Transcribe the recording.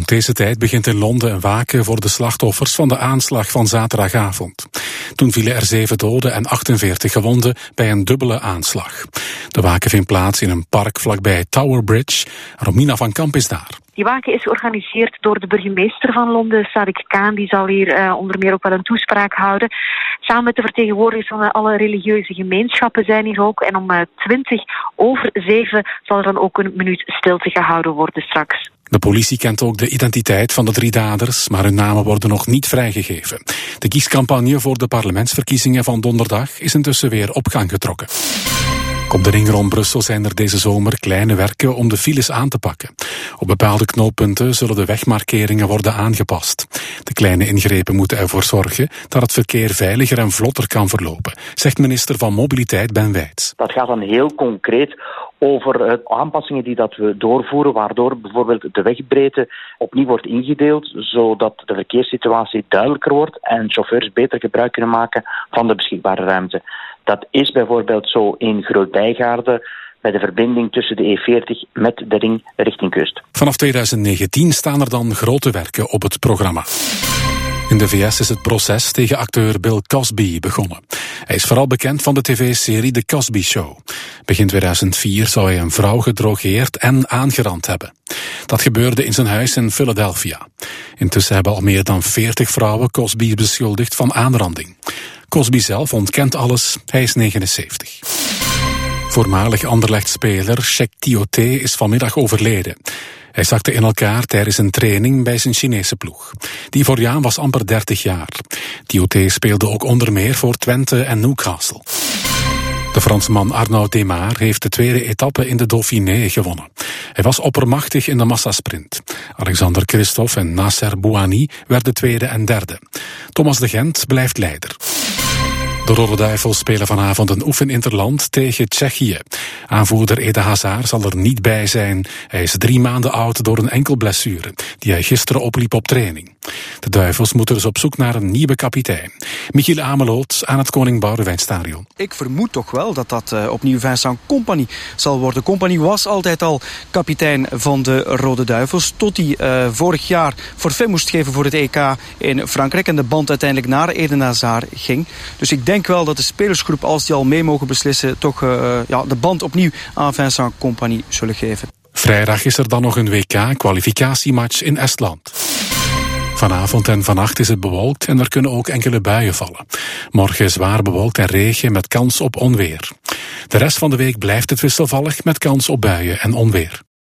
Rond deze tijd begint in Londen een waken voor de slachtoffers van de aanslag van zaterdagavond. Toen vielen er 7 doden en 48 gewonden bij een dubbele aanslag. De waken vindt plaats in een park vlakbij Tower Bridge. Romina van Kamp is daar. Die waken is georganiseerd door de burgemeester van Londen, Sadiq Khan. Die zal hier onder meer ook wel een toespraak houden. Samen met de vertegenwoordigers van alle religieuze gemeenschappen zijn hier ook. En om 7:20 zal er dan ook een minuut stilte gehouden worden straks. De politie kent ook de identiteit van de 3 daders, maar hun namen worden nog niet vrijgegeven. De kiescampagne voor de parlementsverkiezingen van donderdag is intussen weer op gang getrokken. Op de ring rond Brussel zijn er deze zomer kleine werken om de files aan te pakken. Op bepaalde knooppunten zullen de wegmarkeringen worden aangepast. De kleine ingrepen moeten ervoor zorgen dat het verkeer veiliger en vlotter kan verlopen, zegt minister van Mobiliteit Ben Wijts. Dat gaat dan heel concreet over aanpassingen die dat we doorvoeren, waardoor bijvoorbeeld de wegbreedte opnieuw wordt ingedeeld, zodat de verkeerssituatie duidelijker wordt en chauffeurs beter gebruik kunnen maken van de beschikbare ruimte. Dat is bijvoorbeeld zo in Groot-Bijgaarden bij de verbinding tussen de E40 met de ring richting kust. Vanaf 2019 staan er dan grote werken op het programma. In de VS is het proces tegen acteur Bill Cosby begonnen. Hij is vooral bekend van de tv-serie The Cosby Show. Begin 2004 zou hij een vrouw gedrogeerd en aangerand hebben. Dat gebeurde in zijn huis in Philadelphia. Intussen hebben al meer dan 40 vrouwen Cosby beschuldigd van aanranding. Cosby zelf ontkent alles, hij is 79. Voormalig Anderlecht-speler Cheick Tioté is vanmiddag overleden. Hij zakte in elkaar tijdens een training bij zijn Chinese ploeg. Die Ivoriaan was amper 30 jaar. Tioté speelde ook onder meer voor Twente en Newcastle. De Fransman Arnaud Démare heeft de tweede etappe in de Dauphiné gewonnen. Hij was oppermachtig in de massasprint. Alexander Christophe en Nasser Bouhanni werden tweede en derde. Thomas de Gent blijft leider. De Rode Duivels spelen vanavond een oefeninterland tegen Tsjechië. Aanvoerder Eden Hazard zal er niet bij zijn. Hij is 3 maanden oud door een enkelblessure, die hij gisteren opliep op training. De Duivels moeten dus op zoek naar een nieuwe kapitein. Michiel Ameloot aan het Koning Boudewijnstadion. Ik vermoed toch wel dat dat opnieuw Vincent Kompany zal worden. Kompany was altijd al kapitein van de Rode Duivels, tot hij vorig jaar forfait moest geven voor het EK in Frankrijk en de band uiteindelijk naar Eden Hazard ging. Dus ik denk wel dat de spelersgroep, als die al mee mogen beslissen, toch de band opnieuw aan Vincent Kompany zullen geven. Vrijdag is er dan nog een WK-kwalificatiematch in Estland. Vanavond en vannacht is het bewolkt en er kunnen ook enkele buien vallen. Morgen zwaar bewolkt en regen met kans op onweer. De rest van de week blijft het wisselvallig met kans op buien en onweer.